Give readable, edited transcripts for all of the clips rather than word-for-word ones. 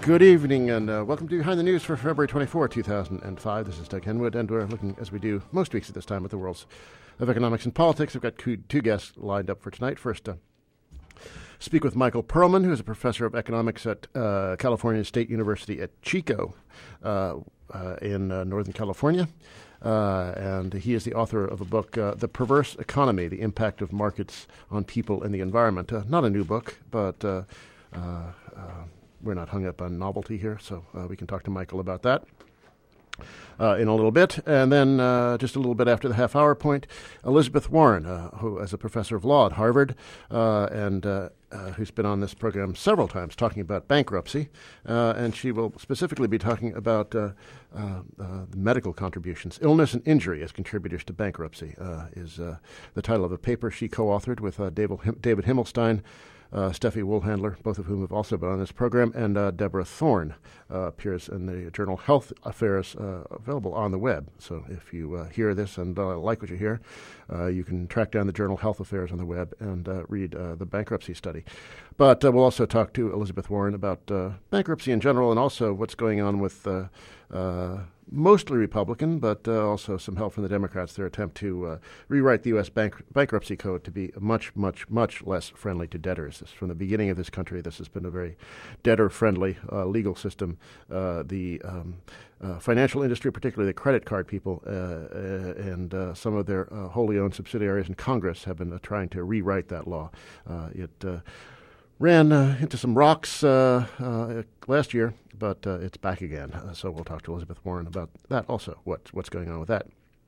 Good evening, and welcome to Behind the News for February 24, 2005. This is Doug Henwood, and we're looking, as we do most weeks at this time, at the worlds of economics and politics. I've got two guests lined up for tonight. First, speak with Michael Perlman, who is a professor of economics at California State University at Chico in Northern California. And he is the author of a book, The Perverse Economy, The Impact of Markets on People and the Environment. Not a new book, but we're not hung up on novelty here, so we can talk to Michael about that in a little bit. And then just a little bit after the half-hour point, Elizabeth Warren, who is a professor of law at Harvard and who's been on this program several times talking about bankruptcy. And she will specifically be talking about medical contributions. Illness and injury as contributors to bankruptcy is the title of a paper she co-authored with David Himmelstein, Steffi Woolhandler, both of whom have also been on this program, and Deborah Thorne appears in the journal Health Affairs, available on the web. So if you hear this and like what you hear, you can track down the journal Health Affairs on the web and read the bankruptcy study. But we'll also talk to Elizabeth Warren about bankruptcy in general and also what's going on with mostly Republican, but also some help from the Democrats, their attempt to rewrite the U.S. bankruptcy code to be much, much, much less friendly to debtors. From the beginning of this country, this has been a very debtor-friendly legal system. The financial industry, particularly the credit card people and some of their wholly owned subsidiaries in Congress have been trying to rewrite that law. It ran into some rocks last year, but it's back again. So we'll talk to Elizabeth Warren about that also, what's going on with that.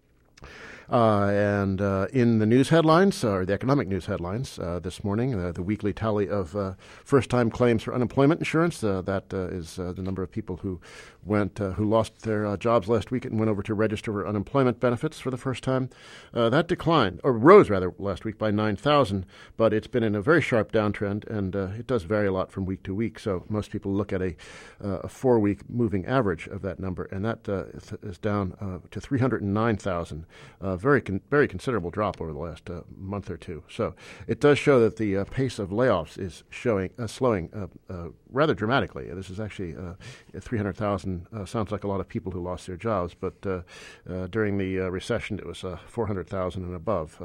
And in the news headlines, or the economic news headlines this morning, the weekly tally of first-time claims for unemployment insurance. That is the number of people who lost their jobs last week and went over to register for unemployment benefits for the first time. That rose last week by 9,000, but it's been in a very sharp downtrend, and it does vary a lot from week to week. So most people look at a 4-week moving average of that number, and that is down to 309,000. Very considerable drop over the last month or two. So it does show that the pace of layoffs is slowing rather dramatically. This is actually 300,000. Sounds like a lot of people who lost their jobs, but during the recession it was 400,000 and above,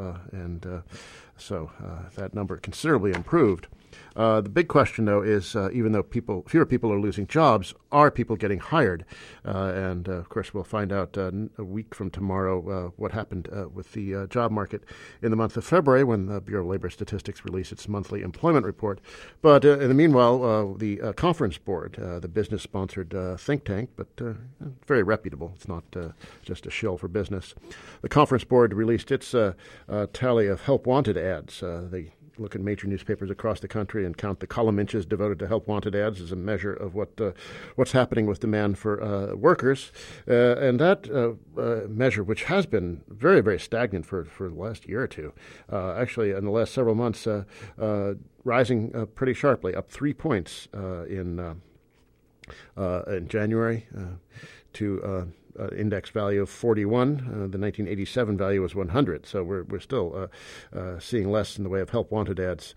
so that number considerably improved. The big question, though, is even though fewer people are losing jobs, are people getting hired? And, of course, we'll find out a week from tomorrow what happened with the job market in the month of February when the Bureau of Labor Statistics released its monthly employment report. But in the meanwhile, the Conference Board, the business-sponsored think tank, but very reputable. It's not just a shill for business. The Conference Board released its tally of help-wanted ads. They look at major newspapers across the country and count the column inches devoted to help-wanted ads as a measure of what's happening with demand for workers. And that measure, which has been very, very stagnant for the last year or two, actually in the last several months, rising pretty sharply, up 3 points in January to index value of 41. The 1987 value was 100. So we're still seeing less in the way of help-wanted ads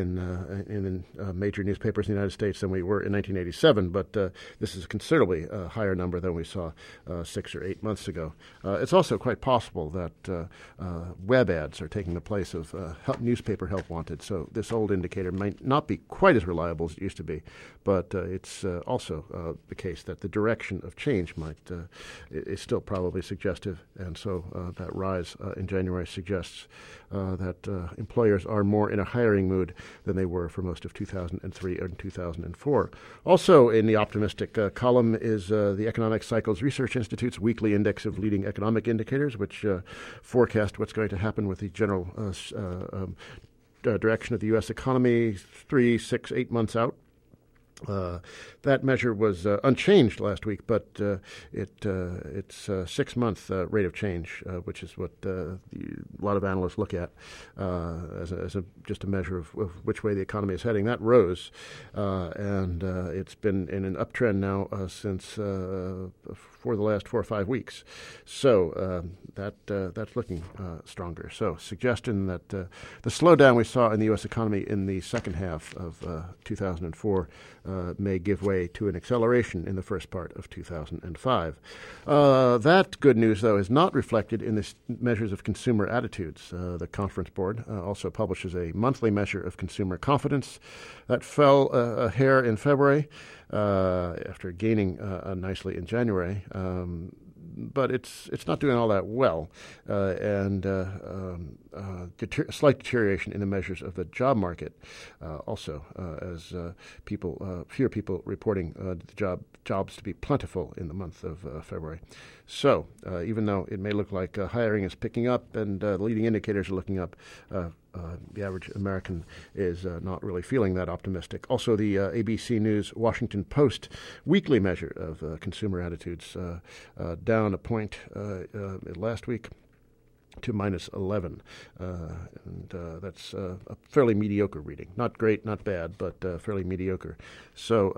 in major newspapers in the United States than we were in 1987. But this is a considerably higher number than we saw 6 or 8 months ago. It's also quite possible that web ads are taking the place of newspaper help-wanted. So this old indicator might not be quite as reliable as it used to be. But it's also the case that the direction of change is still probably suggestive, and so that rise in January suggests that employers are more in a hiring mood than they were for most of 2003 and 2004. Also in the optimistic column is the Economic Cycles Research Institute's weekly index of leading economic indicators, which forecast what's going to happen with the general direction of the U.S. economy 3, 6, 8 months out. That measure was unchanged last week, but it's 6-month rate of change, which is what a lot of analysts look at as just a measure of which way the economy is heading. That rose, and it's been in an uptrend now since for the last 4 or 5 weeks. So that's looking stronger. So suggestion that the slowdown we saw in the U.S. economy in the second half of 2004 may give way to an acceleration in the first part of 2005. That good news, though, is not reflected in the measures of consumer attitudes. The Conference Board also publishes a monthly measure of consumer confidence that fell a hair in February after gaining nicely in January. But it's not doing all that well, and slight deterioration in the measures of the job market also, as fewer people reporting jobs to be plentiful in the month of February. So even though it may look like hiring is picking up and the leading indicators are looking up, the average American is not really feeling that optimistic. Also, the ABC News Washington Post weekly measure of consumer attitudes down a point last week to minus 11. And that's a fairly mediocre reading. Not great, not bad, but fairly mediocre. So,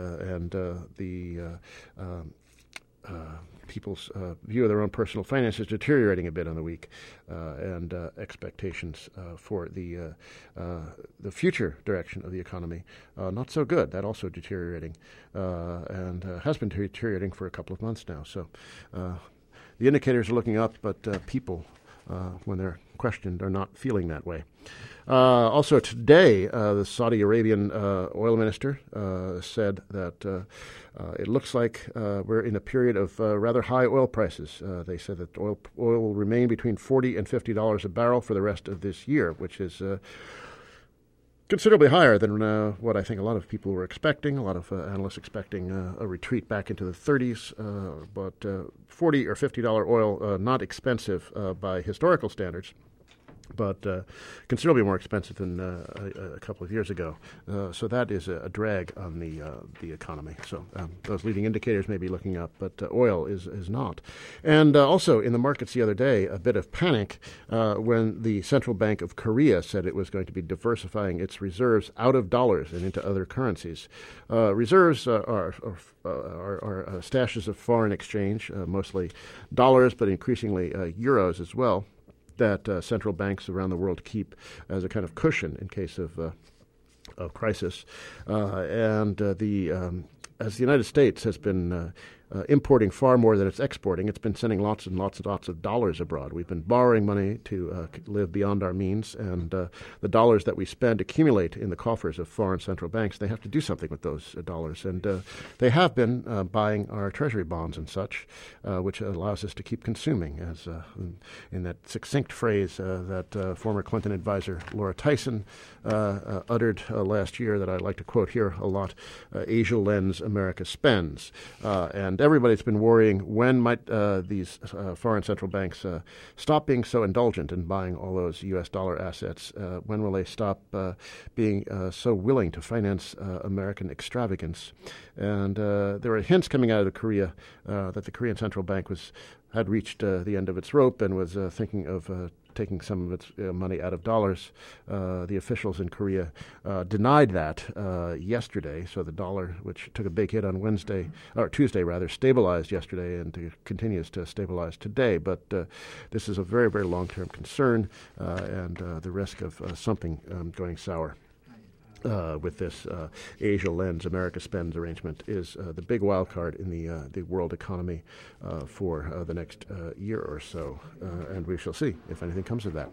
people's view of their own personal finances deteriorating a bit on the week, and expectations for the future direction of the economy not so good. That also deteriorating, and has been deteriorating for a couple of months now. So the indicators are looking up, but people, when they're questioned, are not feeling that way. Also today, the Saudi Arabian oil minister said that it looks like we're in a period of rather high oil prices. They said that oil will remain between $40 and $50 a barrel for the rest of this year, which is considerably higher than what I think a lot of people were expecting. A lot of analysts expecting a retreat back into the 30s, but $40 or $50 oil, not expensive by historical standards, but considerably more expensive than a couple of years ago. So that is a drag on the economy. So those leading indicators may be looking up, but oil is not. And also in the markets the other day, a bit of panic when the Central Bank of Korea said it was going to be diversifying its reserves out of dollars and into other currencies. Reserves are stashes of foreign exchange, mostly dollars, but increasingly euros as well, that central banks around the world keep as a kind of cushion in case of crisis. As the United States has been importing far more than it's exporting, it's been sending lots and lots and lots of dollars abroad. We've been borrowing money to live beyond our means, and the dollars that we spend accumulate in the coffers of foreign central banks. They have to do something with those dollars, and they have been buying our treasury bonds and such, which allows us to keep consuming, as in that succinct phrase that former Clinton advisor Laura Tyson uttered last year that I like to quote here a lot: Asia lends, America spends. And everybody's been worrying, when might these foreign central banks stop being so indulgent in buying all those U.S. dollar assets? When will they stop being so willing to finance American extravagance? And there were hints coming out of Korea that the Korean Central Bank had reached the end of its rope and was thinking of taking some of its money out of dollars. The officials in Korea denied that yesterday. So the dollar, which took a big hit on Tuesday, stabilized yesterday and continues to stabilize today. But this is a very, very long-term concern, and the risk of something going sour with this Asia lends, America spends arrangement is the big wild card in the world economy for the next year or so, and we shall see if anything comes of that.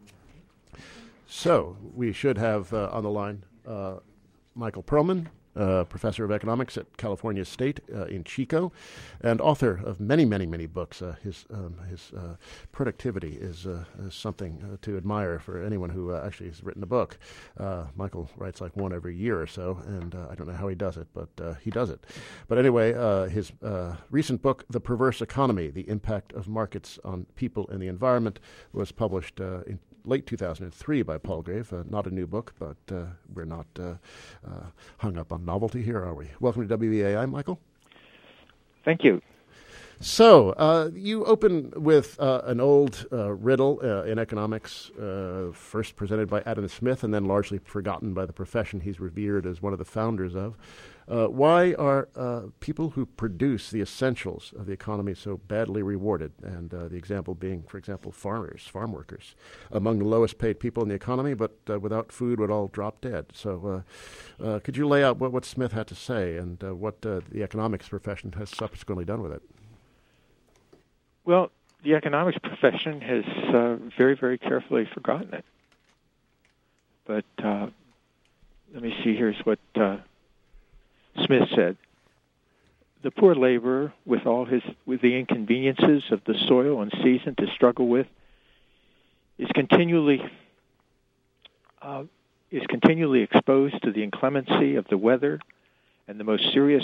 So we should have on the line Michael Perlman, professor of economics at California State in Chico, and author of many, many, many books. His productivity is something to admire for anyone who actually has written a book. Michael writes like one every year or so, and I don't know how he does it, but he does it. But anyway, his recent book, The Perverse Economy: The Impact of Markets on People and the Environment, was published in late 2003 by Palgrave. Not a new book, but we're not hung up on novelty here, are we? Welcome to WBAI, Michael. Thank you. So you open with an old riddle in economics, first presented by Adam Smith and then largely forgotten by the profession he's revered as one of the founders of. Why are people who produce the essentials of the economy so badly rewarded? And the example being, for example, farmers, farm workers, among the lowest paid people in the economy, but without food would all drop dead. So could you lay out what Smith had to say and what the economics profession has subsequently done with it? Well, the economics profession has very, very carefully forgotten it. But let me see, here's what Smith said. The poor laborer, with the inconveniences of the soil and season to struggle with, is continually exposed to the inclemency of the weather and the most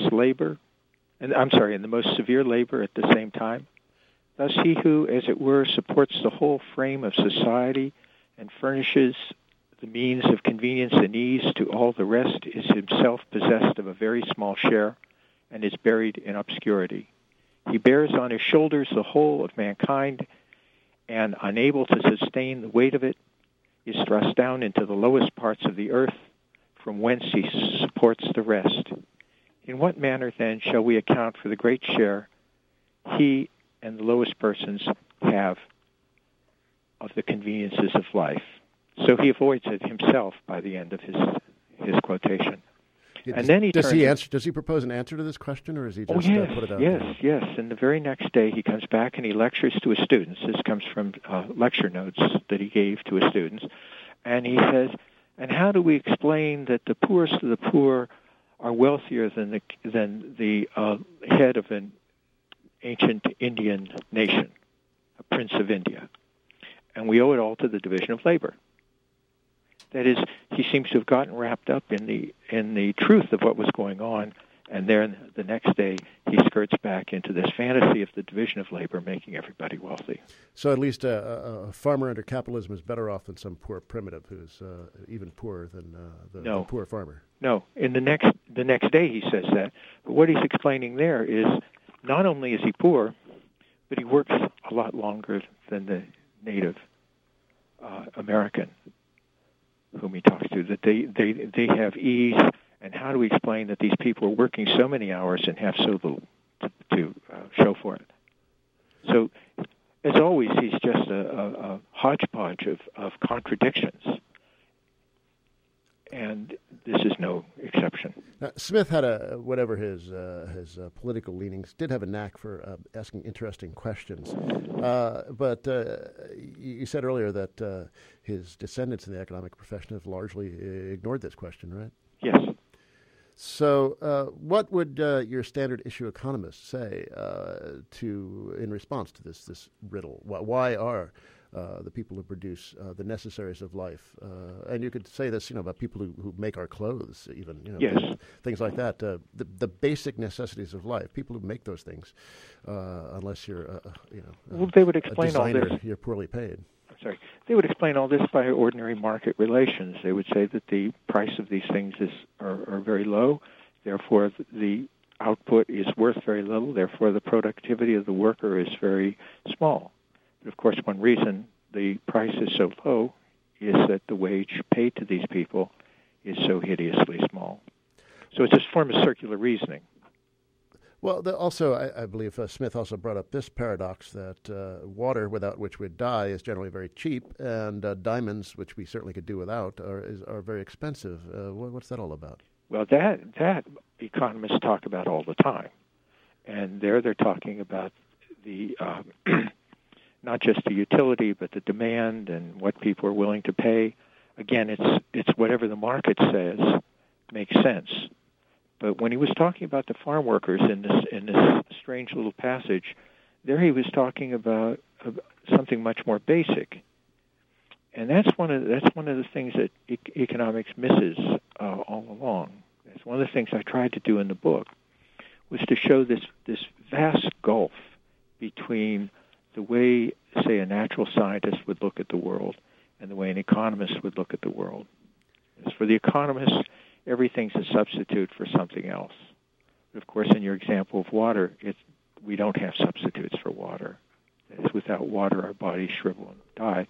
the most severe labor at the same time. Thus he who, as it were, supports the whole frame of society and furnishes the means of convenience and ease to all the rest is himself possessed of a very small share and is buried in obscurity. He bears on his shoulders the whole of mankind, and unable to sustain the weight of it, is thrust down into the lowest parts of the earth, from whence he supports the rest. In what manner, then, shall we account for the great share he and the lowest persons have of the conveniences of life? So he avoids it himself by the end of his quotation. And then does he propose an answer to this question, or is he just put it out there? Yes. And the very next day he comes back and he lectures to his students. This comes from lecture notes that he gave to his students. And he says, and how do we explain that the poorest of the poor are wealthier than the head of an ancient Indian nation, a prince of India? And we owe it all to the division of labor. That is, he seems to have gotten wrapped up in the truth of what was going on, and then the next day he skirts back into this fantasy of the division of labor making everybody wealthy. So at least a farmer under capitalism is better off than some poor primitive who's even poorer than the poor farmer. No. In the next day he says that. But what he's explaining there is not only is he poor, but he works a lot longer than the native American whom he talks to, that they have ease, and how do we explain that these people are working so many hours and have so little to show for it? So, as always, he's just a hodgepodge of contradictions, and this is no exception. Now, Smith had whatever his political leanings, did have a knack for asking interesting questions. But you said earlier that his descendants in the economic profession have largely ignored this question, right? Yes. So what would your standard issue economist say in response to this riddle? Why are the people who produce the necessaries of life, and you could say this, about people who make our clothes, even, yes, things like that. The basic necessities of life. People who make those things, unless you're, they would explain a designer, all this. You're poorly paid. Sorry, they would explain all this by ordinary market relations. They would say that the price of these things are very low, therefore the output is worth very little, therefore the productivity of the worker is very small. But of course, one reason the price is so low is that the wage paid to these people is so hideously small. So it's a form of circular reasoning. Well, I believe Smith also brought up this paradox that water, without which we'd die, is generally very cheap, and diamonds, which we certainly could do without, are very expensive. What's that all about? Well, that economists talk about all the time, and they're talking about the not just the utility, but the demand and what people are willing to pay. Again, it's whatever the market says makes sense. But when he was talking about the farm workers in this strange little passage, there he was talking about something much more basic, and that's one of the things that economics misses all along. That's one of the things I tried to do in the book, was to show this vast gulf between the way, say, a natural scientist would look at the world and the way an economist would look at the world. As for the economist, everything's a substitute for something else. But of course, in your example of water, we don't have substitutes for water. That is, without water, our bodies shrivel and die.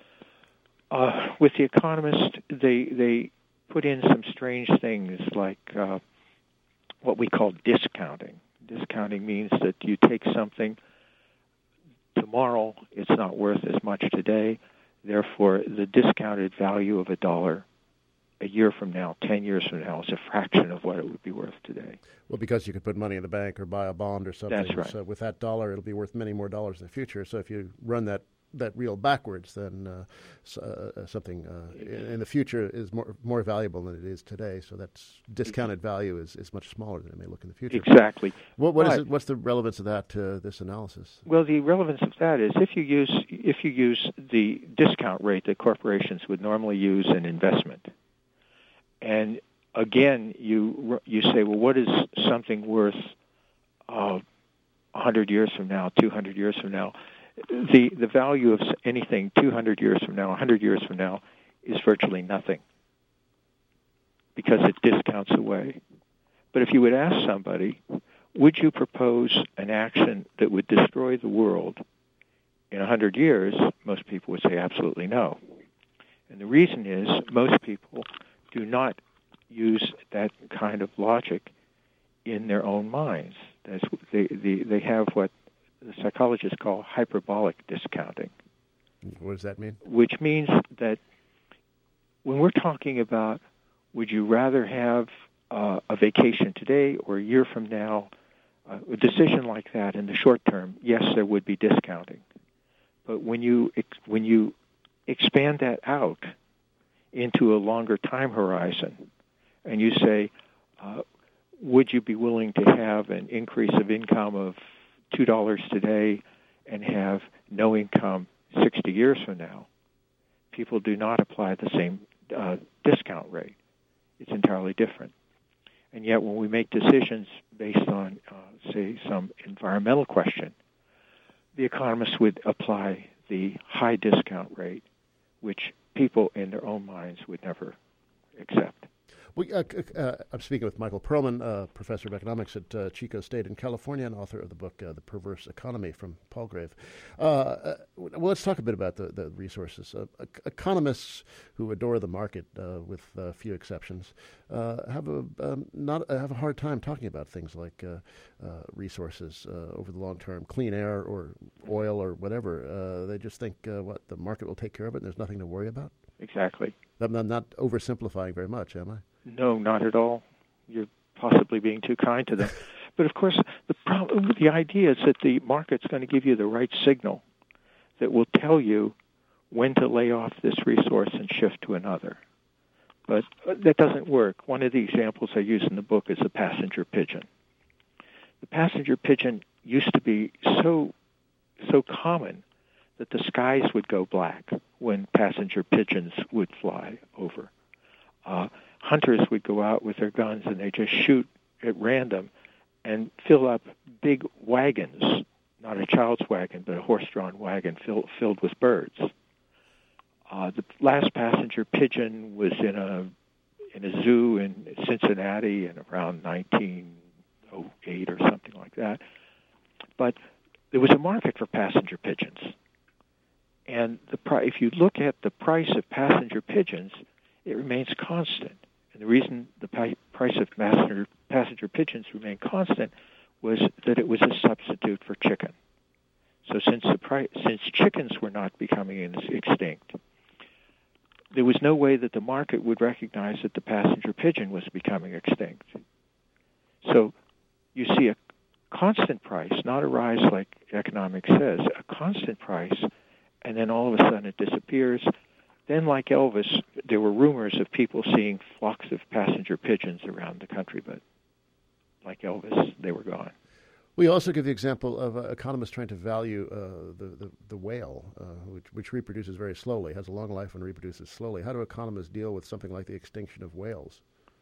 With the economist, they put in some strange things like what we call discounting. Discounting means that you take something tomorrow, it's not worth as much today. Therefore, the discounted value of a dollar a year from now, 10 years from now, is a fraction of what it would be worth today. Well, because you could put money in the bank or buy a bond or something. That's right. So with that dollar, it'll be worth many more dollars in the future. So if you run that reel backwards, then something in the future is more valuable than it is today. So that's discounted value is much smaller than it may look in the future. Exactly. What's the relevance of that to this analysis? Well, the relevance of that is if you use the discount rate that corporations would normally use in investment, and again you say, well, what is something worth 100 years from now, 200 years from now? The value of anything 200 years from now, 100 years from now, is virtually nothing because it discounts away. But if you would ask somebody, would you propose an action that would destroy the world in 100 years, most people would say absolutely no. And the reason is most people do not use that kind of logic in their own minds. They have what the psychologists call hyperbolic discounting. What does that mean? Which means that when we're talking about would you rather have a vacation today or a year from now, a decision like that in the short term, yes, there would be discounting. But when you expand that out into a longer time horizon and you say, would you be willing to have an increase of income of $2 today and have no income 60 years from now, people do not apply the same discount rate. It's entirely different. And yet when we make decisions based on, say, some environmental question, the economists would apply the high discount rate, which people in their own minds would never accept. I'm speaking with Michael Perlman, professor of economics at Chico State in California and author of the book The Perverse Economy from Palgrave. Well, let's talk a bit about the resources. Economists who adore the market, with few exceptions, have a hard time talking about things like resources over the long term, clean air or oil or whatever. They just think the market will take care of it and there's nothing to worry about? Exactly. I'm not oversimplifying very much, am I? No, not at all. You're possibly being too kind to them. But of course, the idea is that the market's going to give you the right signal that will tell you when to lay off this resource and shift to another. But that doesn't work. One of the examples I use in the book is the passenger pigeon. The passenger pigeon used to be so common that the skies would go black when passenger pigeons would fly over. Hunters would go out with their guns and they just shoot at random and fill up big wagons, not a child's wagon, but a horse-drawn wagon filled with birds. The last passenger pigeon was in a zoo in Cincinnati in around 1908 or something like that. But there was a market for passenger pigeons. And if you look at the price of passenger pigeons, it remains constant. And the reason the price of passenger pigeons remained constant was that it was a substitute for chicken. So since chickens were not becoming extinct, there was no way that the market would recognize that the passenger pigeon was becoming extinct. So you see a constant price, not a rise like economics says, a constant price, and then all of a sudden it disappears. Then, like Elvis, there were rumors of people seeing flocks of passenger pigeons around the country, but like Elvis, they were gone. We also give the example of economists trying to value the whale, which reproduces very slowly, has a long life and reproduces slowly. How do economists deal with something like the extinction of whales?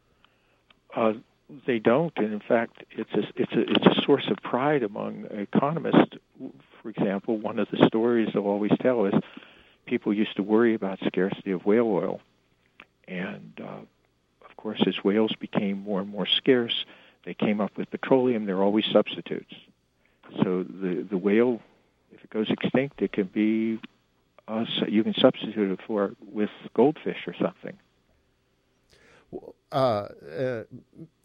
They don't, and in fact, it's a source of pride among economists. For example, one of the stories they'll always tell is people used to worry about scarcity of whale oil, and of course, as whales became more and more scarce, they came up with petroleum. There are always substitutes. So the whale, if it goes extinct, it can be you can substitute it with goldfish or something.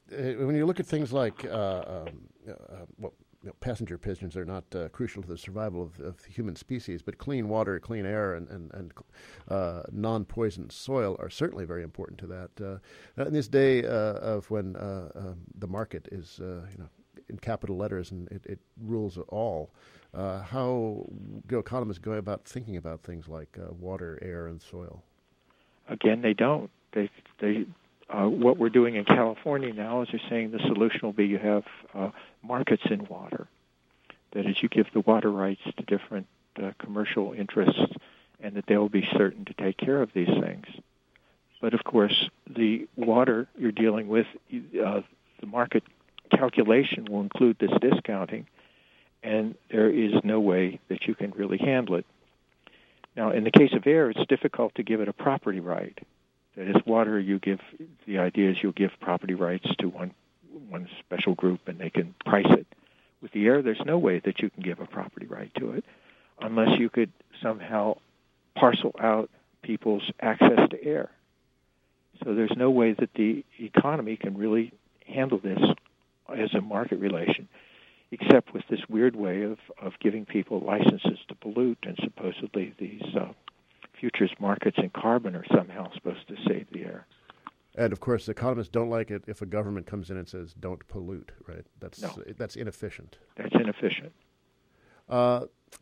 when you look at things like passenger pigeons are not crucial to the survival of the human species, but clean water, clean air, and non-poisoned soil are certainly very important to that. In this day of when the market is in capital letters and it rules all, how do economists go about thinking about things like water, air, and soil? Again, they don't. What we're doing in California now is they're saying the solution will be you have markets in water. That is, you give the water rights to different commercial interests, and that they will be certain to take care of these things. But of course, the water you're dealing with, the market calculation will include this discounting, and there is no way that you can really handle it. Now, in the case of air, it's difficult to give it a property right. That is, water, the idea is you'll give property rights to one special group and they can price it. With the air, there's no way that you can give a property right to it unless you could somehow parcel out people's access to air. So there's no way that the economy can really handle this as a market relation, except with this weird way of giving people licenses to pollute, and supposedly these futures markets in carbon are somehow supposed to save the air. And of course, economists don't like it if a government comes in and says, "Don't pollute." Right? That's inefficient. That's inefficient. Why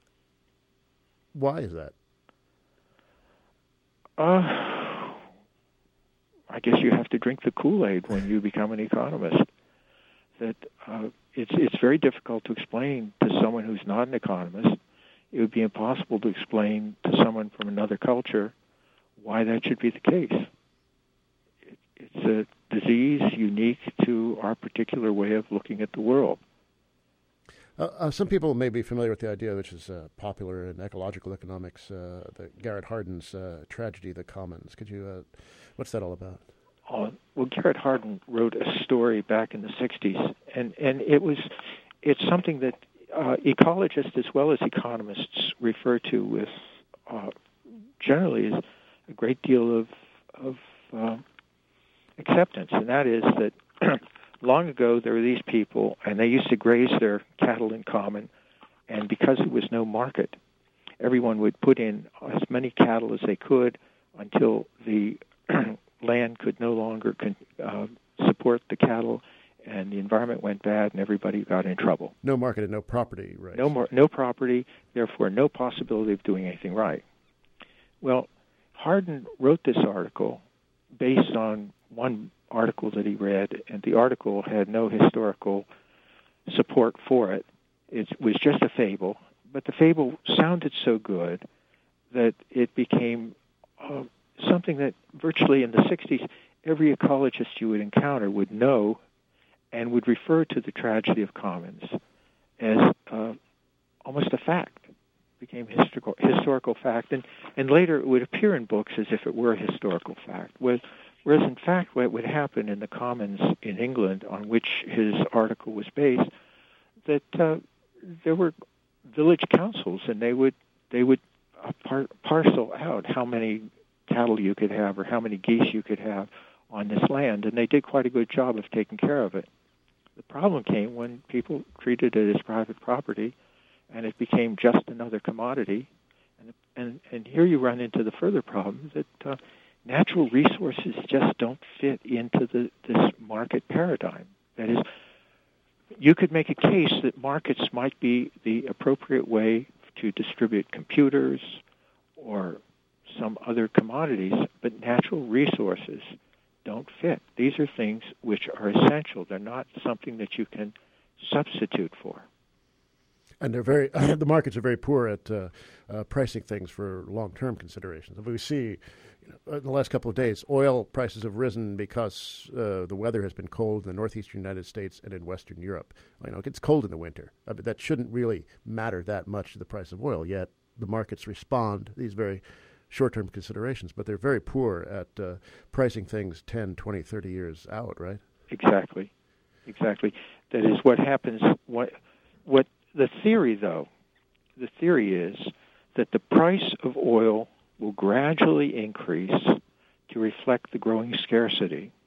is that? I guess you have to drink the Kool-Aid when you become an economist. That it's very difficult to explain to someone who's not an economist. It would be impossible to explain to someone from another culture why that should be the case. It's a disease unique to our particular way of looking at the world. Some people may be familiar with the idea, which is popular in ecological economics, the Garrett Hardin's tragedy of the commons. Could you, what's that all about? Well, Garrett Hardin wrote a story back in the 60s, and it's something that ecologists as well as economists refer to with generally is a great deal of acceptance, and that is that long ago there were these people, and they used to graze their cattle in common, and because there was no market, everyone would put in as many cattle as they could until the land could no longer support the cattle, and the environment went bad, and everybody got in trouble. No market and no property, right? No property, therefore no possibility of doing anything right. Well, Hardin wrote this article based on one article that he read, and the article had no historical support for it. It was just a fable, but the fable sounded so good that it became something that virtually in the 60s, every ecologist you would encounter would know and would refer to the tragedy of commons as almost a fact. It became historical fact, and later it would appear in books as if it were a historical fact. Whereas in fact what would happen in the commons in England, on which his article was based, that there were village councils, and they would parcel out how many cattle you could have or how many geese you could have on this land, and they did quite a good job of taking care of it. The problem came when people treated it as private property, and it became just another commodity. And here you run into the further problem that natural resources just don't fit into this market paradigm. That is, you could make a case that markets might be the appropriate way to distribute computers or some other commodities, but natural resources don't fit. These are things which are essential. They're not something that you can substitute for. And they're very the markets are very poor at pricing things for long-term considerations. We see, in the last couple of days, oil prices have risen because the weather has been cold in the northeastern United States and in Western Europe. It gets cold in the winter. That shouldn't really matter that much to the price of oil, yet the markets respond these very short-term considerations, but they're very poor at pricing things 10, 20, 30 years out, right? Exactly. That is what happens. What the theory, though, the theory is that the price of oil will gradually increase to reflect the growing scarcity,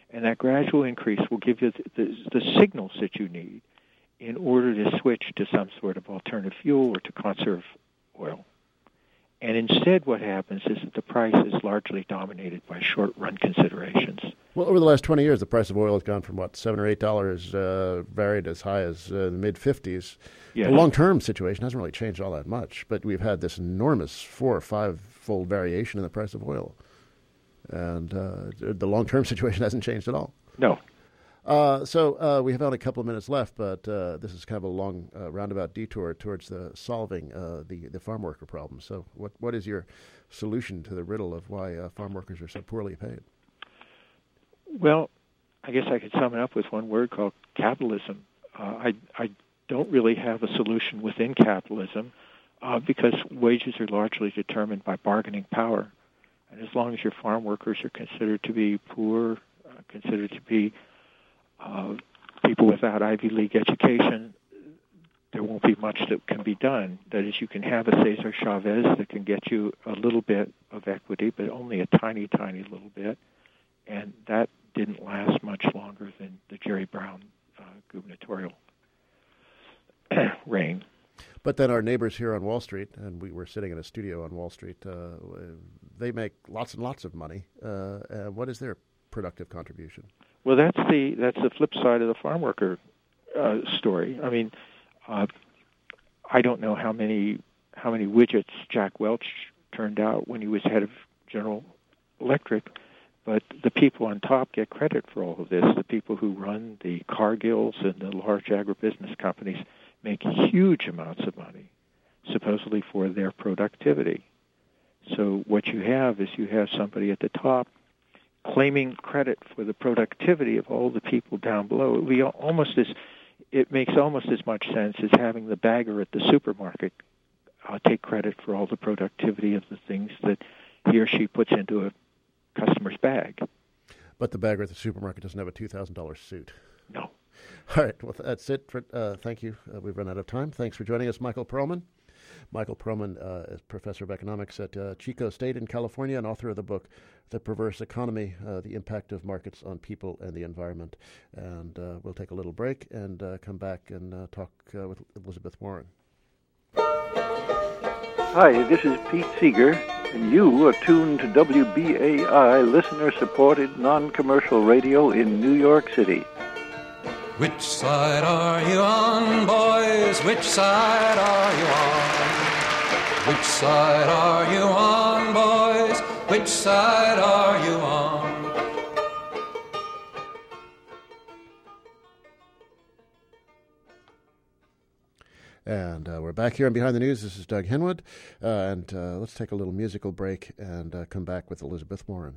And that gradual increase will give you the signals that you need in order to switch to some sort of alternative fuel or to conserve oil. And instead what happens is that the price is largely dominated by short-run considerations. Well, over the last 20 years, the price of oil has gone from, $7 or $8, varied as high as the mid-50s. Yes. The long-term situation hasn't really changed all that much, but we've had this enormous 4 or 5-fold variation in the price of oil. And the long-term situation hasn't changed at all. No. So we have only a couple of minutes left, but this is kind of a long roundabout detour towards solving the farm worker problem. So what is your solution to the riddle of why farm workers are so poorly paid? Well, I guess I could sum it up with one word called capitalism. I don't really have a solution within capitalism because wages are largely determined by bargaining power. And as long as your farm workers are considered to be poor, considered to be people without Ivy League education, there won't be much that can be done. That is, you can have a Cesar Chavez that can get you a little bit of equity, but only a tiny, tiny little bit. And that didn't last much longer than the Jerry Brown gubernatorial reign. But then our neighbors here on Wall Street, and we were sitting in a studio on Wall Street, they make lots and lots of money. What is their productive contribution? Well, that's the flip side of the farm worker story. I mean, I don't know how many widgets Jack Welch turned out when he was head of General Electric, but the people on top get credit for all of this. The people who run the Cargills and the large agribusiness companies make huge amounts of money, supposedly for their productivity. So what you have is somebody at the top claiming credit for the productivity of all the people down below. It makes almost as much sense as having the bagger at the supermarket take credit for all the productivity of the things that he or she puts into a customer's bag. But the bagger at the supermarket doesn't have a $2,000 suit. No. All right. Well, that's it. Thank you. We've run out of time. Thanks for joining us, Michael Perlman. Michael Perlman is professor of economics at Chico State in California and author of the book, The Perverse Economy, The Impact of Markets on People and the Environment. And we'll take a little break and come back and talk with Elizabeth Warren. Hi, this is Pete Seeger, and you are tuned to WBAI, listener-supported, non-commercial radio in New York City. Which side are you on, boys? Which side are you on? Which side are you on, boys? Which side are you on? And we're back here on Behind the News. This is Doug Henwood. And let's take a little musical break and come back with Elizabeth Warren.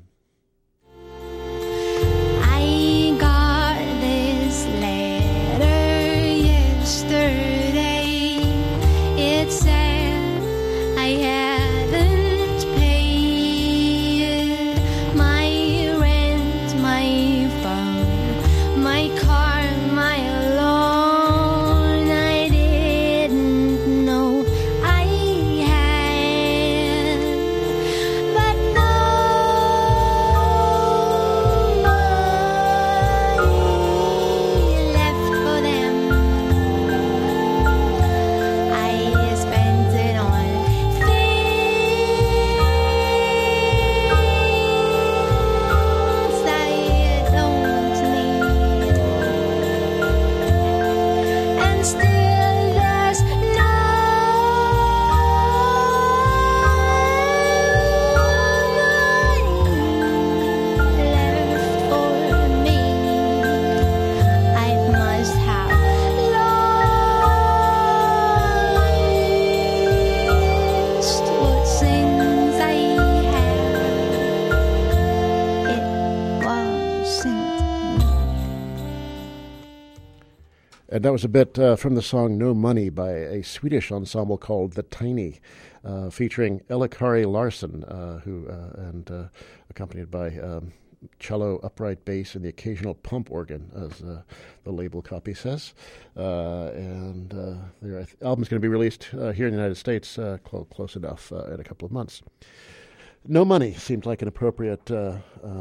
I got this letter yesterday. It said I hadn't paid my rent, my phone, my car, my loan. I didn't know I had, but no money left for them. I spent it on things I don't need, and still there's no money left for me. I must have lost what things I had. It wasn't And that was a bit from the song No Money by a Swedish ensemble called The Tiny, featuring Elikari Larsson, who accompanied by cello, upright bass, and the occasional pump organ, as the label copy says. Their album's going to be released here in the United States close enough in a couple of months. No Money seemed like an appropriate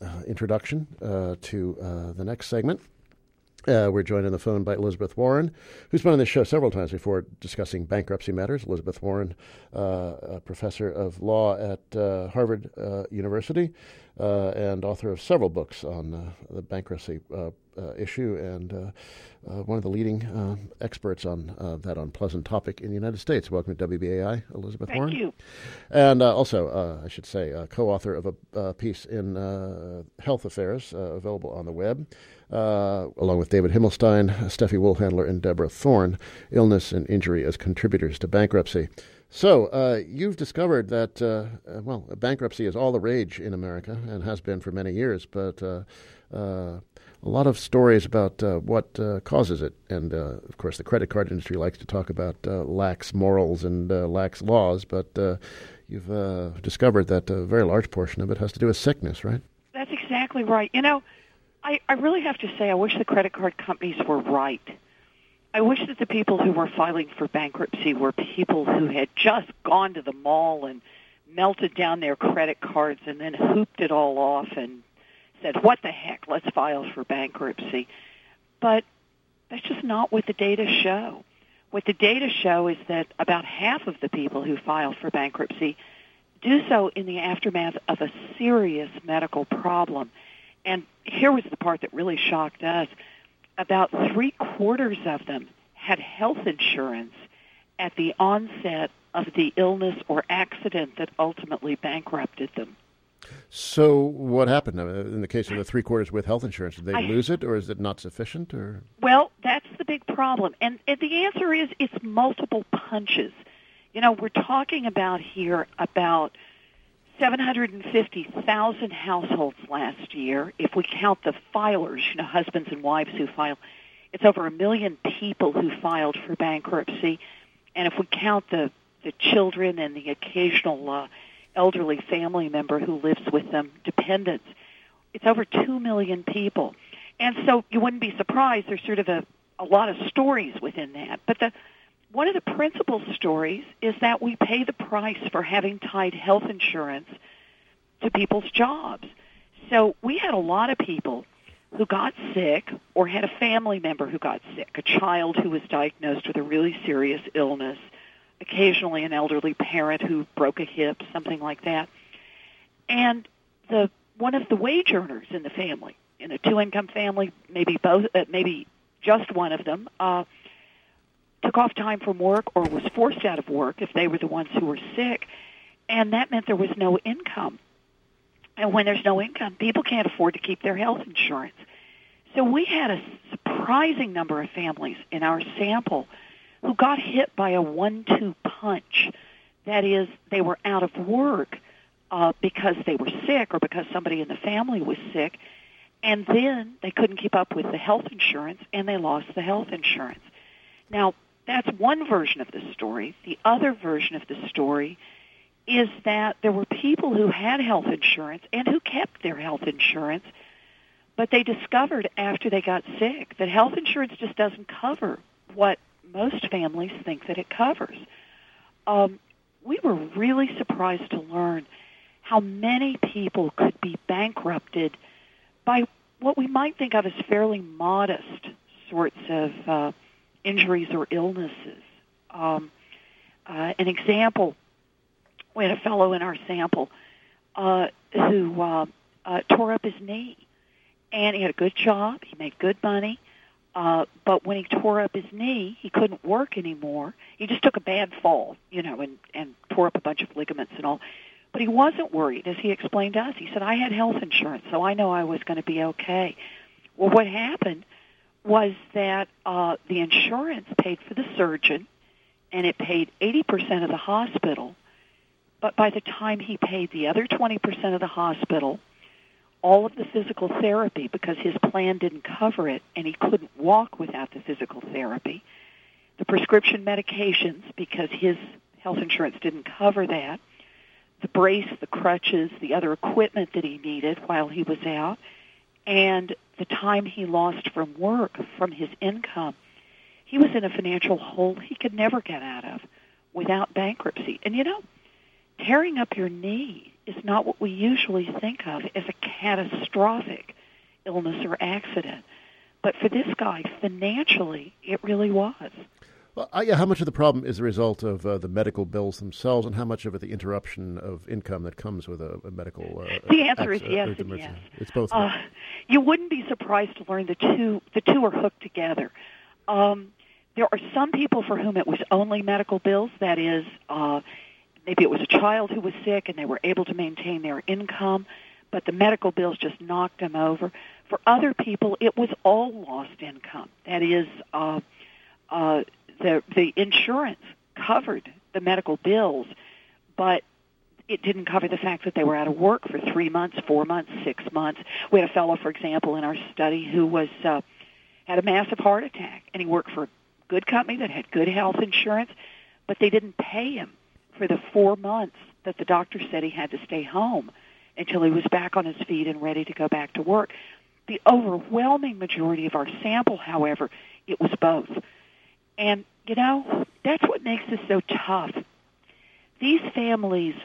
introduction to the next segment. We're joined on the phone by Elizabeth Warren, who's been on this show several times before discussing bankruptcy matters. Elizabeth Warren, a professor of law at Harvard University and author of several books on the bankruptcy issue, and one of the leading experts on that unpleasant topic in the United States. Welcome to WBAI, Elizabeth Warren. Thank you. And also, I should say, co-author of a piece in Health Affairs, available on the web, along with David Himmelstein, Steffi Woolhandler, and Deborah Thorne, Illness and Injury as Contributors to Bankruptcy. So you've discovered that, bankruptcy is all the rage in America and has been for many years, but a lot of stories about what causes it. And, of course, the credit card industry likes to talk about lax morals and lax laws, but you've discovered that a very large portion of it has to do with sickness, right? That's exactly right. You know, I really have to say I wish the credit card companies were right. I wish that the people who were filing for bankruptcy were people who had just gone to the mall and melted down their credit cards and then hooped it all off and said, what the heck, let's file for bankruptcy. But that's just not what the data show. What the data show is that about half of the people who file for bankruptcy do so in the aftermath of a serious medical problem. And here was the part that really shocked us. About 3/4 of them had health insurance at the onset of the illness or accident that ultimately bankrupted them. So what happened in the case of the 3/4 with health insurance? Did they lose it, or is it not sufficient? Or well, that's the big problem. And the answer is it's multiple punches. You know, we're talking about here about 750,000 households last year. If we count the filers, you know, husbands and wives who file, it's over 1 million people who filed for bankruptcy. And if we count the children and the occasional elderly family member who lives with them, dependents, it's over 2 million people. And so you wouldn't be surprised there's sort of a lot of stories within that. But one of the principal stories is that we pay the price for having tied health insurance to people's jobs. So we had a lot of people who got sick or had a family member who got sick, a child who was diagnosed with a really serious illness, occasionally an elderly parent who broke a hip, something like that. And one of the wage earners in the family, in a two-income family, maybe both, maybe just one of them, took off time from work or was forced out of work if they were the ones who were sick, and that meant there was no income. And when there's no income, people can't afford to keep their health insurance. So we had a surprising number of families in our sample who got hit by a 1-2 punch. That is, they were out of work because they were sick or because somebody in the family was sick, and then they couldn't keep up with the health insurance, and they lost the health insurance. Now, that's one version of the story. The other version of the story is that there were people who had health insurance and who kept their health insurance, but they discovered after they got sick that health insurance just doesn't cover what most families think that it covers. We were really surprised to learn how many people could be bankrupted by what we might think of as fairly modest sorts of injuries or illnesses. An example, we had a fellow in our sample who tore up his knee. And he had a good job, he made good money, but when he tore up his knee, he couldn't work anymore. He just took a bad fall, you know, and tore up a bunch of ligaments and all. But he wasn't worried, as he explained to us. He said, I had health insurance, so I know I was going to be okay. Well, what happened was that the insurance paid for the surgeon, and it paid 80% of the hospital. But by the time he paid the other 20% of the hospital, all of the physical therapy, because his plan didn't cover it, and he couldn't walk without the physical therapy, the prescription medications, because his health insurance didn't cover that, the brace, the crutches, the other equipment that he needed while he was out, and the time he lost from work, from his income, he was in a financial hole he could never get out of without bankruptcy. And, you know, tearing up your knee is not what we usually think of as a catastrophic illness or accident. But for this guy, financially, it really was. Well, yeah, how much of the problem is the result of the medical bills themselves, and how much of it the interruption of income that comes with a medical? The answer is yes and yes. It's both. You wouldn't be surprised to learn the two are hooked together. There are some people for whom it was only medical bills. That is, maybe it was a child who was sick and they were able to maintain their income, but the medical bills just knocked them over. For other people, it was all lost income. That is, the insurance covered the medical bills, but it didn't cover the fact that they were out of work for 3 months, 4 months, 6 months. We had a fellow, for example, in our study who was had a massive heart attack, and he worked for a good company that had good health insurance, but they didn't pay him for the 4 months that the doctor said he had to stay home until he was back on his feet and ready to go back to work. The overwhelming majority of our sample, however, it was both. And, you know, that's what makes this so tough. These families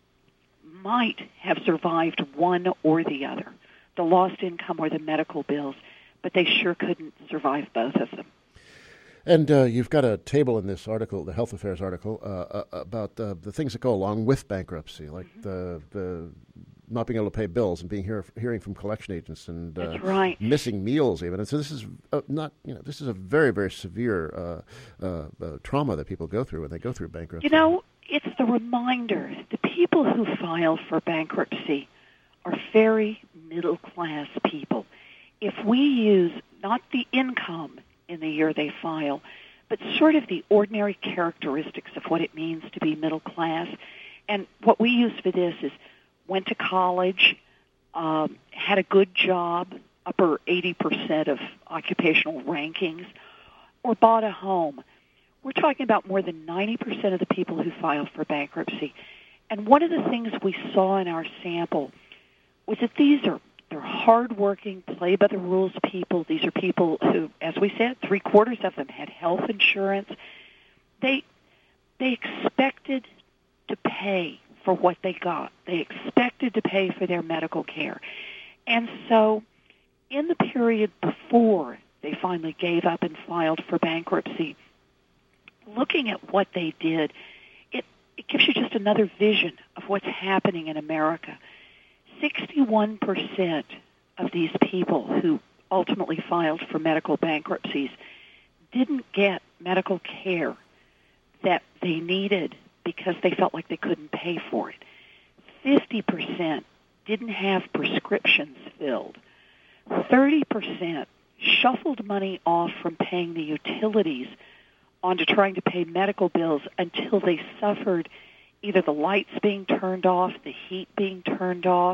might have survived one or the other, the lost income or the medical bills, but they sure couldn't survive both of them. And you've got a table in this article, the Health Affairs article, about the things that go along with bankruptcy, like the not being able to pay bills and hearing from collection agents and That's right. missing meals even. And so this is this is a very, very severe trauma that people go through when they go through bankruptcy. You know, it's the reminder. The people who file for bankruptcy are very middle-class people. If we use not the income in the year they file, but sort of the ordinary characteristics of what it means to be middle class. And what we use for this is went to college, had a good job, upper 80% of occupational rankings, or bought a home. We're talking about more than 90% of the people who filed for bankruptcy. And one of the things we saw in our sample was that they're hardworking, play-by-the-rules people. These are people who, as we said, 3/4 of them had health insurance. They expected to pay for what they got. They expected to pay for their medical care. And so in the period before they finally gave up and filed for bankruptcy, looking at what they did, it gives you just another vision of what's happening in America. 61% of these people who ultimately filed for medical bankruptcies didn't get medical care that they needed because they felt like they couldn't pay for it. 50% didn't have prescriptions filled. 30% shuffled money off from paying the utilities onto trying to pay medical bills until they suffered either the lights being turned off, the heat being turned off.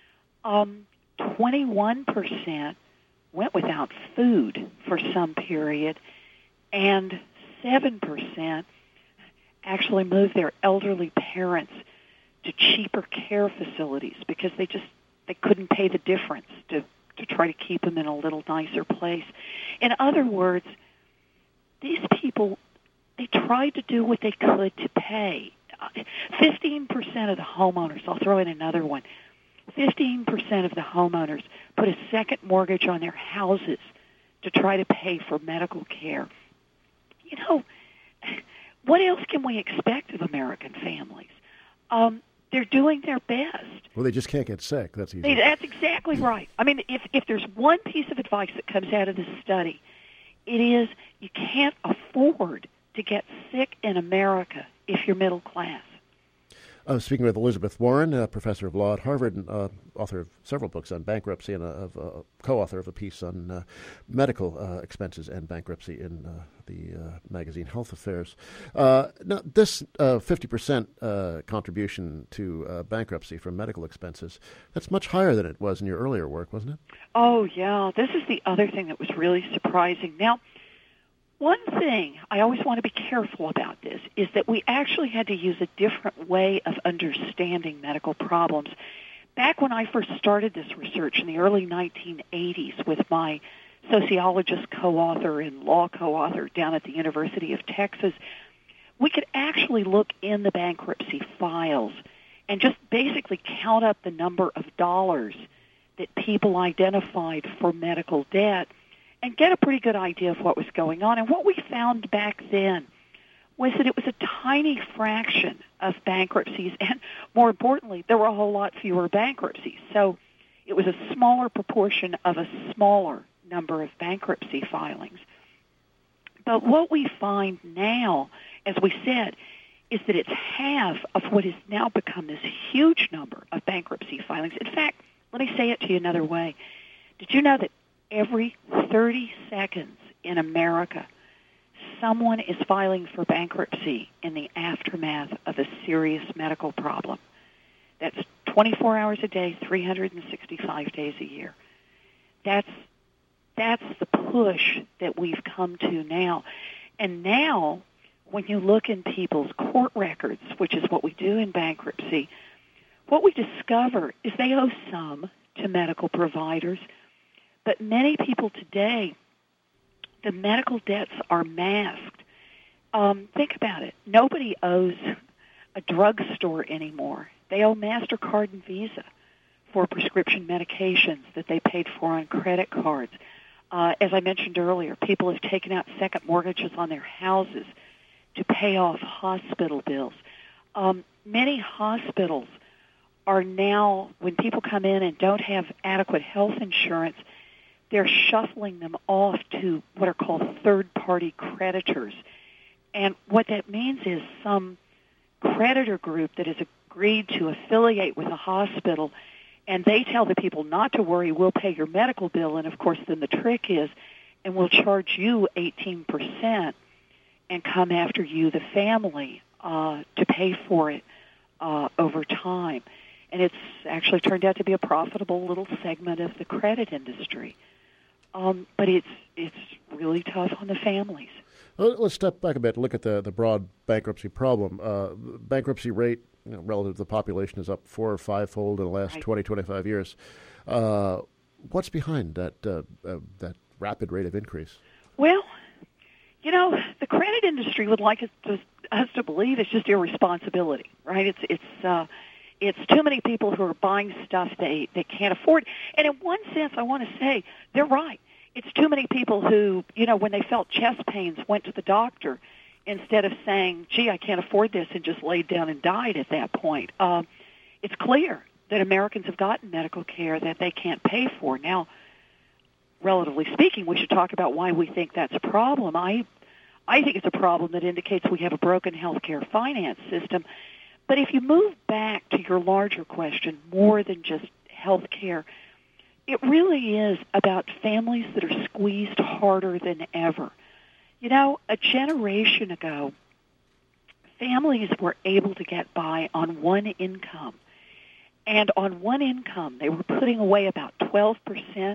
21% went without food for some period, and 7% actually moved their elderly parents to cheaper care facilities because they couldn't pay the difference to try to keep them in a little nicer place. In other words, these people, they tried to do what they could to pay. 15% of the homeowners, I'll throw in another one, 15% of the homeowners put a second mortgage on their houses to try to pay for medical care. You know, what else can we expect of American families? They're doing their best. Well, they just can't get sick. That's easy. That's exactly right. I mean, if there's one piece of advice that comes out of this study, it is you can't afford to get sick in America if you're middle class. Speaking with Elizabeth Warren, professor of law at Harvard and author of several books on bankruptcy and co-author of a piece on medical expenses and bankruptcy in the magazine Health Affairs. Now, this 50% contribution to bankruptcy from medical expenses, that's much higher than it was in your earlier work, wasn't it? Oh, yeah. This is the other thing that was really surprising. Now, one thing I always want to be careful about this is that we actually had to use a different way of understanding medical problems. Back when I first started this research in the early 1980s with my sociologist co-author and law co-author down at the University of Texas, we could actually look in the bankruptcy files and just basically count up the number of dollars that people identified for medical debt and get a pretty good idea of what was going on. And what we found back then was that it was a tiny fraction of bankruptcies, and more importantly, there were a whole lot fewer bankruptcies. So it was a smaller proportion of a smaller number of bankruptcy filings. But what we find now, as we said, is that it's half of what has now become this huge number of bankruptcy filings. In fact, let me say it to you another way. Did you know that every 30 seconds in America, someone is filing for bankruptcy in the aftermath of a serious medical problem? That's 24 hours a day, 365 days a year. That's the push that we've come to now. And now, when you look in people's court records, which is what we do in bankruptcy, what we discover is they owe some to medical providers, but many people today, the medical debts are masked. Think about it. Nobody owes a drugstore anymore. They owe MasterCard and Visa for prescription medications that they paid for on credit cards. As I mentioned earlier, people have taken out second mortgages on their houses to pay off hospital bills. Many hospitals are now, when people come in and don't have adequate health insurance, they're shuffling them off to what are called third-party creditors. And what that means is some creditor group that has agreed to affiliate with a hospital, and they tell the people not to worry, we'll pay your medical bill, and of course then the trick is, and we'll charge you 18% and come after you, the family, to pay for it over time. And it's actually turned out to be a profitable little segment of the credit industry. But it's really tough on the families. Well, let's step back a bit and look at the broad bankruptcy problem. Bankruptcy rate, relative to the population, is up 4 or 5-fold in the last 20, 25 years. What's behind that rapid rate of increase? Well, the credit industry would like us to believe it's just irresponsibility, right? It's too many people who are buying stuff they can't afford. And in one sense, I want to say they're right. It's too many people who, when they felt chest pains, went to the doctor instead of saying, gee, I can't afford this, and just laid down and died at that point. It's clear that Americans have gotten medical care that they can't pay for. Now, relatively speaking, we should talk about why we think that's a problem. I think it's a problem that indicates we have a broken healthcare finance system. But if you move back to your larger question, more than just health care, it really is about families that are squeezed harder than ever. A generation ago, families were able to get by on one income. And on one income, they were putting away about 11%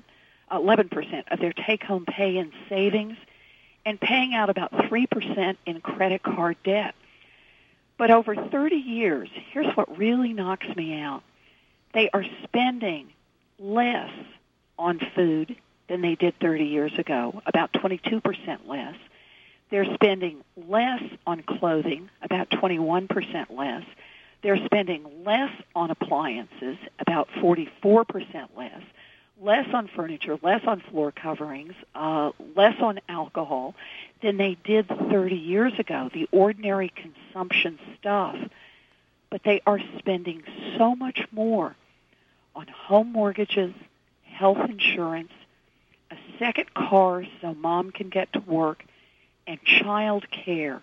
of their take-home pay in savings and paying out about 3% in credit card debt. But over 30 years, here's what really knocks me out. They are spending less on food than they did 30 years ago, about 22% less. They're spending less on clothing, about 21% less. They're spending less on appliances, about 44% less on furniture, less on floor coverings, less on alcohol than they did 30 years ago, the ordinary consumption stuff. But they are spending so much more on home mortgages, health insurance, a second car so mom can get to work, and child care,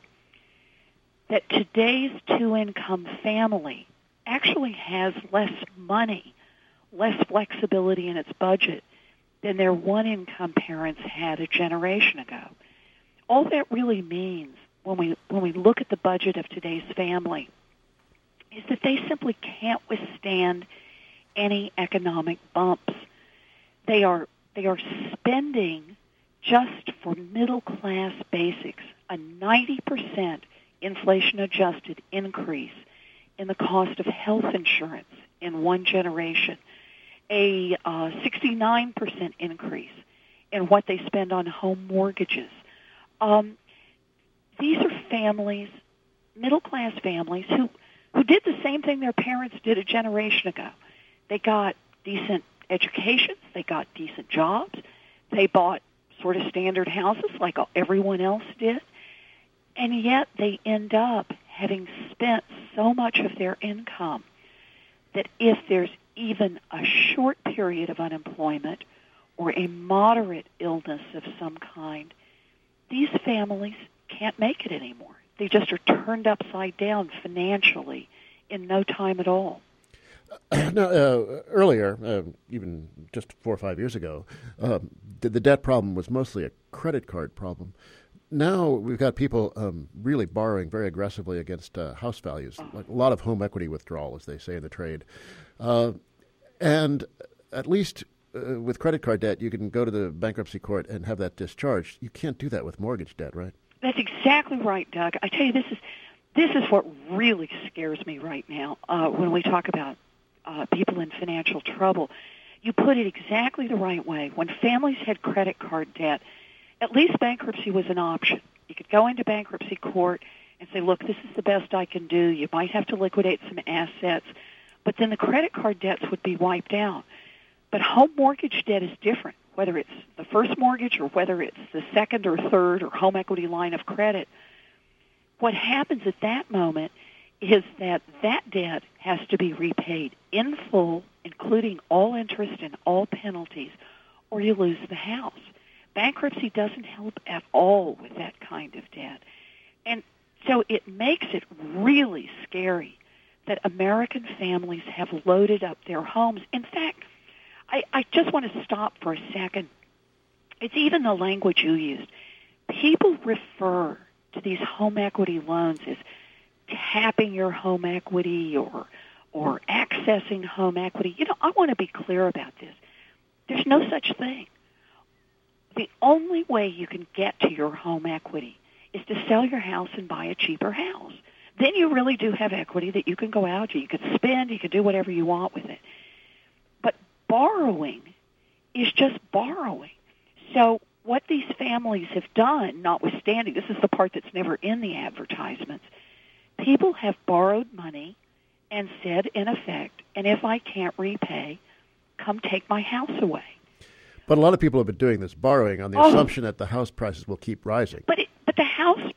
that today's two-income family actually has less money, less flexibility in its budget than their one-income parents had a generation ago. All that really means when we look at the budget of today's family is that they simply can't withstand any economic bumps. They are spending just for middle-class basics a 90% inflation-adjusted increase in the cost of health insurance in one generation, a 69% increase in what they spend on home mortgages. These are families, middle-class families, who did the same thing their parents did a generation ago. They got decent educations, they got decent jobs, they bought sort of standard houses like everyone else did, and yet they end up having spent so much of their income that if there's even a short period of unemployment or a moderate illness of some kind, these families can't make it anymore. They just are turned upside down financially in no time at all. Now, earlier, even just 4 or 5 years ago, the debt problem was mostly a credit card problem. Now we've got people really borrowing very aggressively against house values, like a lot of home equity withdrawal, as they say in the trade. And at least with credit card debt, you can go to the bankruptcy court and have that discharged. You can't do that with mortgage debt, right? That's exactly right, Doug. I tell you, this is what really scares me right now when we talk about people in financial trouble. You put it exactly the right way. When families had credit card debt, at least bankruptcy was an option. You could go into bankruptcy court and say, look, this is the best I can do. You might have to liquidate some assets, but then the credit card debts would be wiped out. But home mortgage debt is different, whether it's the first mortgage or whether it's the second or third or home equity line of credit. What happens at that moment is that debt has to be repaid in full, including all interest and all penalties, or you lose the house. Bankruptcy doesn't help at all with that kind of debt. And so it makes it really scary that American families have loaded up their homes. In fact, I just want to stop for a second. It's even the language you used. People refer to these home equity loans as tapping your home equity or accessing home equity. You know, I want to be clear about this. There's no such thing. The only way you can get to your home equity is to sell your house and buy a cheaper house. Then you really do have equity that you can go out, you can spend, you can do whatever you want with it. But borrowing is just borrowing. So what these families have done, notwithstanding, this is the part that's never in the advertisements, people have borrowed money and said, in effect, and if I can't repay, come take my house away. But a lot of people have been doing this borrowing on the assumption that the house prices will keep rising. But the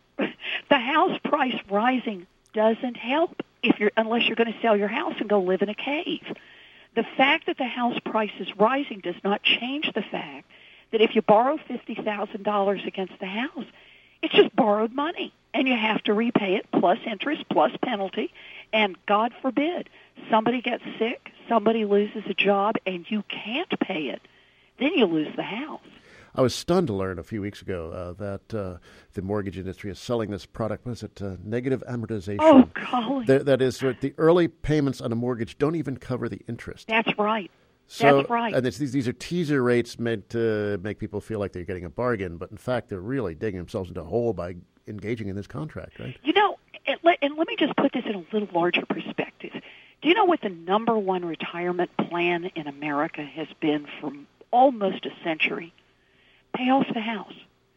house price rising doesn't help unless you're going to sell your house and go live in a cave. The fact that the house price is rising does not change the fact that if you borrow $50,000 against the house, it's just borrowed money, and you have to repay it plus interest plus penalty. And God forbid somebody gets sick, somebody loses a job, and you can't pay it. Then you lose the house. I was stunned to learn a few weeks ago that the mortgage industry is selling this product. What is it? Negative amortization. Oh, golly. That is, the early payments on a mortgage don't even cover the interest. That's right. So, that's right. And these are teaser rates meant to make people feel like they're getting a bargain, but in fact they're really digging themselves into a hole by engaging in this contract, right? You know, and let me just put this in a little larger perspective. Do you know what the number one retirement plan in America has been for almost a century? Pay off the house.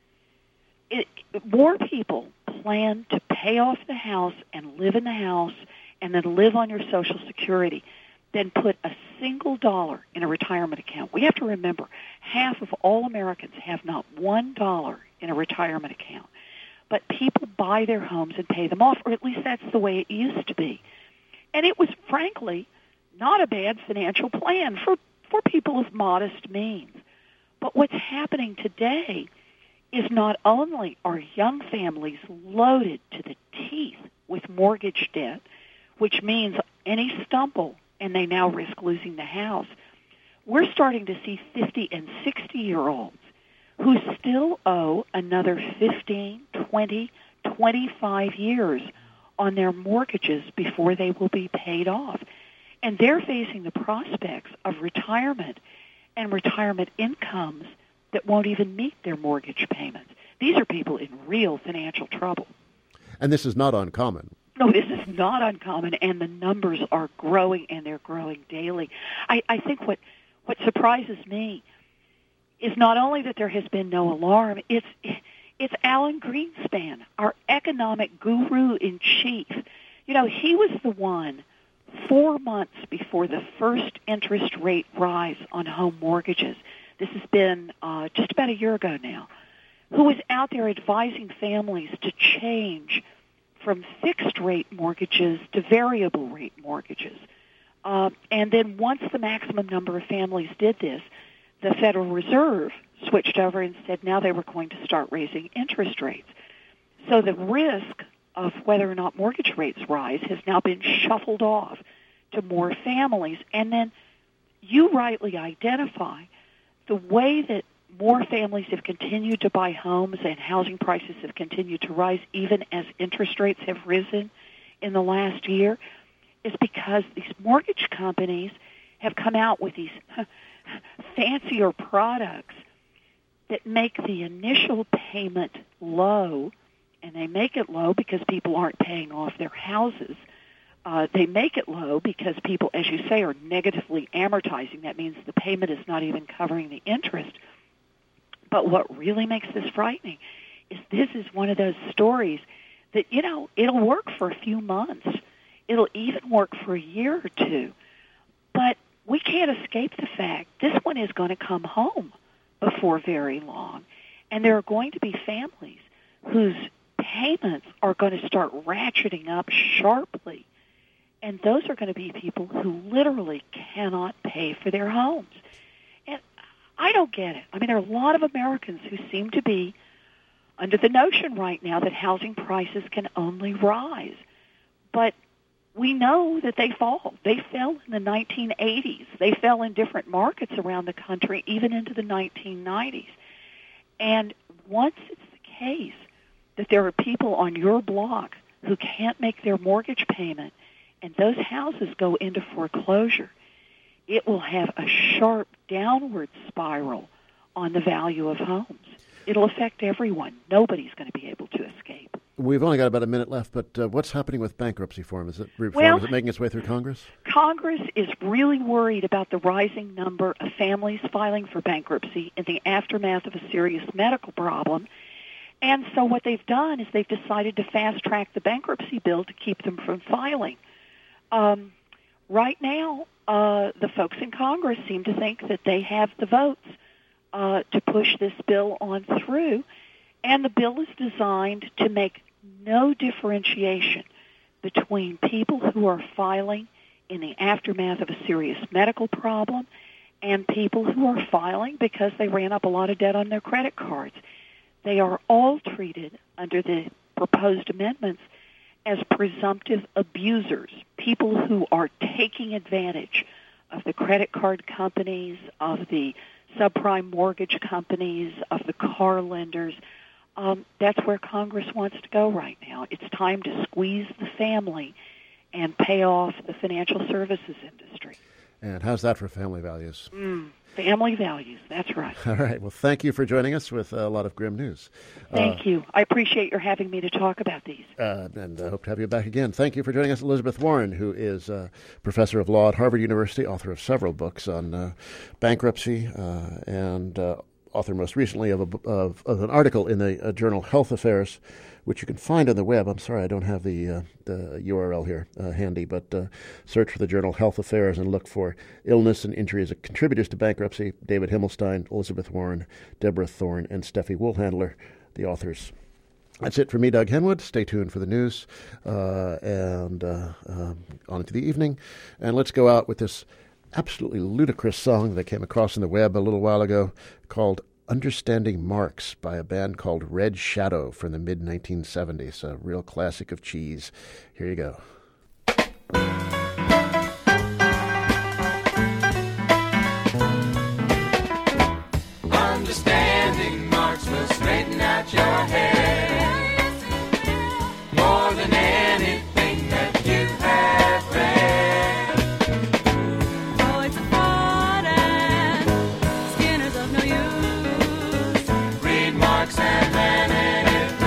More people plan to pay off the house and live in the house and then live on your Social Security than put a single dollar in a retirement account. We have to remember, half of all Americans have not $1 in a retirement account. But people buy their homes and pay them off, or at least that's the way it used to be. And it was, frankly, not a bad financial plan for people of modest means. But what's happening today is not only are young families loaded to the teeth with mortgage debt, which means any stumble and they now risk losing the house, we're starting to see 50 and 60-year-olds who still owe another 15, 20, 25 years on their mortgages before they will be paid off. And they're facing the prospects of retirement and retirement incomes that won't even meet their mortgage payments. These are people in real financial trouble. And this is not uncommon. No, this is not uncommon, and the numbers are growing, and they're growing daily. I think what surprises me is not only that there has been no alarm, it's Alan Greenspan, our economic guru in chief. You He was the one 4 months before the first interest rate rise on home mortgages. This has been just about a year ago now, who was out there advising families to change from fixed-rate mortgages to variable-rate mortgages. And then once the maximum number of families did this, the Federal Reserve switched over and said now they were going to start raising interest rates. So the risk of whether or not mortgage rates rise has now been shuffled off to more families. And then you rightly identify the way that more families have continued to buy homes and housing prices have continued to rise even as interest rates have risen in the last year is because these mortgage companies have come out with these fancier products that make the initial payment low, and they make it low because people aren't paying off their houses. They make it low because people, as you say, are negatively amortizing. That means the payment is not even covering the interest. But what really makes this frightening is this is one of those stories that, it'll work for a few months. It'll even work for a year or two. But we can't escape the fact this one is going to come home before very long. And there are going to be families whose payments are going to start ratcheting up sharply. And those are going to be people who literally cannot pay for their homes. And I don't get it. I mean, there are a lot of Americans who seem to be under the notion right now that housing prices can only rise. But we know that they fall. They fell in the 1980s. They fell in different markets around the country, even into the 1990s. And once it's the case that there are people on your block who can't make their mortgage payment and those houses go into foreclosure, it will have a sharp downward spiral on the value of homes. It'll affect everyone. Nobody's going to be able to escape. We've only got about a minute left, but what's happening with bankruptcy reform? Is it making its way through Congress? Congress is really worried about the rising number of families filing for bankruptcy in the aftermath of a serious medical problem. And so what they've done is they've decided to fast-track the bankruptcy bill to keep them from filing. Right now, the folks in Congress seem to think that they have the votes to push this bill on through, and the bill is designed to make no differentiation between people who are filing in the aftermath of a serious medical problem and people who are filing because they ran up a lot of debt on their credit cards. They are all treated under the proposed amendments as presumptive abusers, people who are taking advantage of the credit card companies, of the subprime mortgage companies, of the car lenders. That's where Congress wants to go right now. It's time to squeeze the family and pay off the financial services industry. And how's that for family values? Family values, that's right. All right. Well, thank you for joining us with a lot of grim news. Thank you. I appreciate your having me to talk about these. And I hope to have you back again. Thank you for joining us, Elizabeth Warren, who is professor of law at Harvard University, author of several books on bankruptcy, and author most recently of an article in the journal Health Affairs, which you can find on the web. I'm sorry I don't have the URL here handy, but search for the journal Health Affairs and look for illness and injury as contributors to bankruptcy. David Himmelstein, Elizabeth Warren, Deborah Thorne, and Steffi Woolhandler, the authors. That's it for me, Doug Henwood. Stay tuned for the news and on into the evening. And let's go out with this absolutely ludicrous song that came across in the web a little while ago called Understanding Marx by a band called Red Shadow from the mid-1970s, a real classic of cheese. Here you go. Understanding Marx will straighten out your head more than anything that you have read. Poets of thought and Skinner's of no use. Read Marx and Lenin, it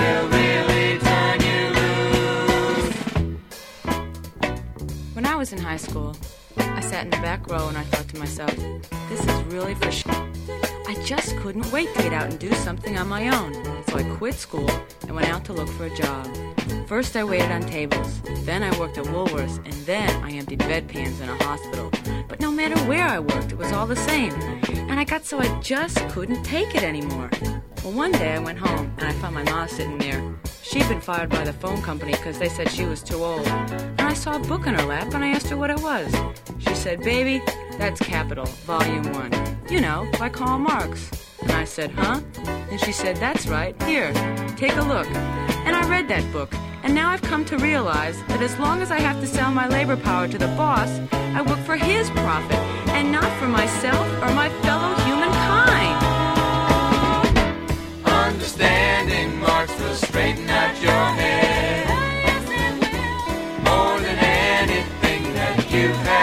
will really turn you loose. When I was in high school, I sat in the back row and I thought to myself, this is really for I just couldn't wait to get out and do something on my own. So I quit school and went out to look for a job. First I waited on tables, then I worked at Woolworths, and then I emptied bedpans in a hospital. But no matter where I worked, it was all the same. And I got so I just couldn't take it anymore. Well, one day I went home and I found my ma sitting there. She'd been fired by the phone company because they said she was too old. And I saw a book in her lap and I asked her what it was. She said, baby, that's Capital, Volume 1. You know, by Karl Marx. And I said, huh? And she said, that's right. Here, take a look. And I read that book. And now I've come to realize that as long as I have to sell my labor power to the boss, I work for his profit and not for myself or my fellow humankind. Understanding Marx will straighten out your head more than anything that you've had.